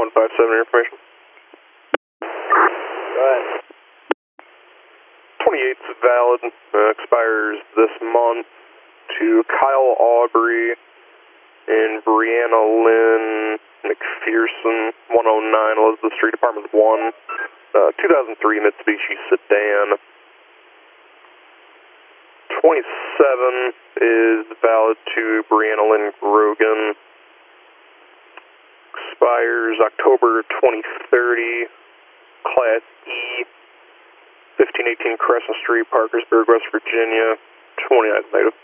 157 information. Go ahead. 28's valid, expires this month to Kyle Aubrey and Brianna Lynn McPherson, 109 Elizabeth Street, Apartment 1, 2003 Mitsubishi sedan. 27 is valid to Brianna Lynn Grogan. Expires October 2030, Class E, 1518 Crescent Street, Parkersburg, West Virginia, 29th native.